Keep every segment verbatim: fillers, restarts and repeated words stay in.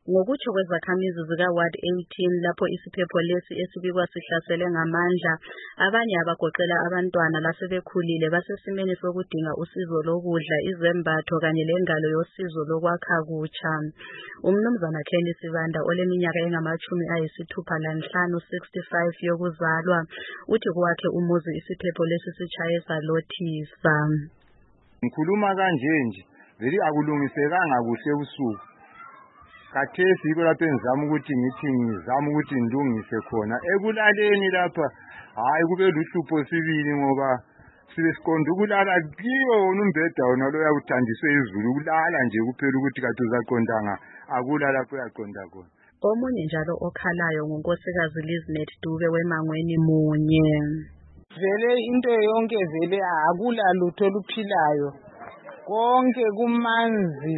Ngokutsho kwezakhamizi zika-Ward eighteen lapho isiphepho lesi esibikwa sihlasele ngamandla, abanye abagoqela abantwana lasebekhulile basesimeni sokudinga usizo lokudla, izembatho kanye lengalo yosizo lokwakha kutsha. Umnumzana Kenny Sibanda oleminyaka engamachumi ayisithupha lanhlanu sixty-five yokuzalwa uthi kwakhe umuzi isiphepho lesi sitshaye salothisa. Ngikhuluma kanje nje veli akulungisekanga kuhle ebusuku. Kathesi yiko lapho engizama ukuthi ngithi ngizama ukuthi ndungise khona ekulaleni lapha hayi kube luhlupho sibili ngoba sibe siqonda ukulala kiyo umbheda wona lo yakuthandiswe izulu ukulala nje kuphela ukuthi kathi uzaqondanga akula lapho yaqonda khona. Omunye njalo okhalayo ngunkosikazi Liznet Dube weMangweni munye. Vele into yonke vele akula lutho luphilayo konke kumanzi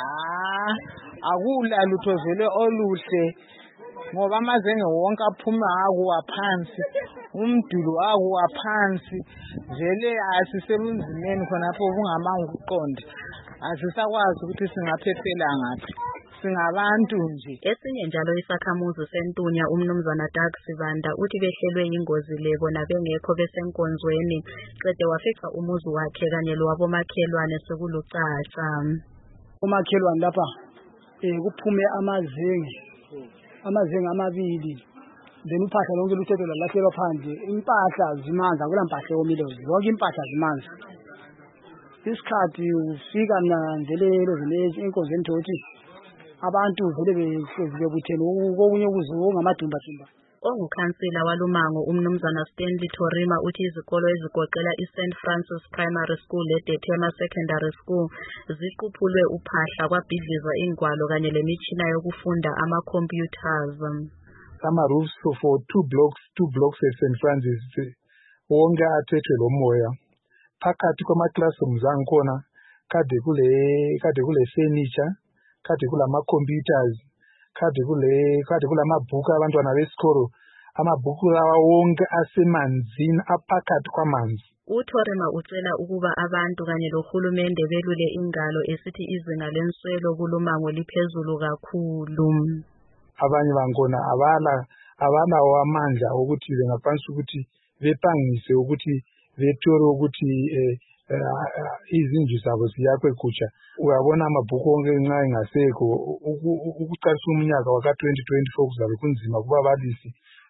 akula lutho vele oluhle ngoba amazenge wonke aphuma akuwa phansi umdulu akuwa phansi vele asisebunzimeni khonapho kungamanga ukuqonda asisakwazi ukuthi singaphephela ngaphi singabantu nje. Esinye njalo isakhamuzi sentunya umnumzana Doug Sibanda uthi behlelwe ingozi lebo nabengekho besenkonzweni qede wafica umuzi wakhe kanye lowabomakhelwane sekulucaca. Umakhelwane lapha eh kuphume amazenge amazenge amabili then uphahla lonke luthetho lalahlela phandle impahla zimanzi akula mpahla yomile zonke impahla zimanzi. Isikhathi ufika nanzelelo zilezo inkonzweni thothi abantu vele bebuthene okunye kuziwo ngamadumba dumba. Ongukhansila walumango umnumzana Stanley Torima uthi izikolo ezigoqela iSaint Francis Primary School leDethema Secondary School ziquphulwe uphahla kwabhidlizwa ingwalo kanye lemitshina yokufunda ama-computers. Ama roofs for two blocks two blocks at Saint Francis wonke athethwe lomoya phakathi kwama-classrooms angikhona kade kule kade kule furniture kade kulama computers kade kule kade kulamabhuku abantwana besikolo amabhuku lawa wonke asemanzini aphakathi kwamanzi. uTorima ucela ukuba abantu kanye lohulumende belule ingalo esithi izinga lenswelo kulumango liphezulu kakhulu. Abanye bangona abala abala amandla ukuthi bengakwanisa ukuthi bepangise ukuthi bethole ukuthi eh izindlu zabo ziyakwe kutsha. Uyabona amabhuku onke nxa engasekho ukuqalisa umnyaka waka twenty twenty-four kuzabe kunzima kuba abalisi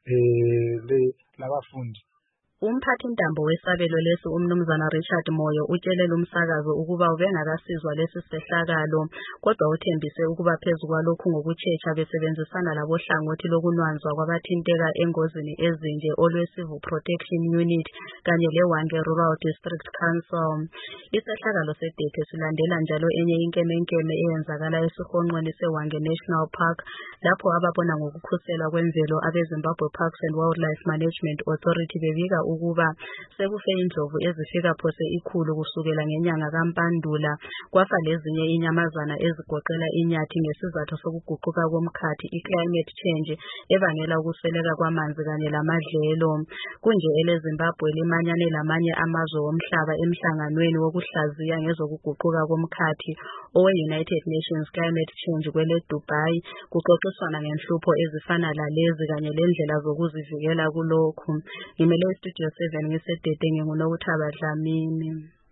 eh labafundi. Umphathi intambo wesabelo lesi umnumzana Richard Moyo utshelela umsakazo ukuba ubengakasizwa lesi sehlakalo kodwa uthembise ukuba phezulu kwalokhu ngokutshetsha besebenzisana labo hlangothi lokunwanzwa kwabathinteka engozini ezinje olwe Civil Protection Unit kanye leWange Rural District Council. Isehlakalo sedeke silandela njalo enye inkemenkeme eyenzakala esihonqweni seWange National Park lapho ababona ngokukhuselwa kwemvelo abeZimbabwe Parks and Wildlife Management Authority bebika ukuba sekufe indlovu ezifika phose ikhulu kusukela ngenyanga kaMpandula kwafa lezinye inyamazana ezigoqela inyathi ngesizathu sokuguquka komkhathi i-climate change ebangela ukusweleka kwamanzi kanye lamadlelo. Kunje eleZimbabwe limanyane lamanye amazwe omhlaba emhlanganweni wokuhlaziya ngezokuguquka komkhathi owe-United Nations Climate Change kwele Dubai kuxoxiswana ngenhlupho ezifana lalezi kanye lendlela zokuzivikela kulokhu. Ngimele Studio seven ngisedede nginguNokuthaba Dlamini.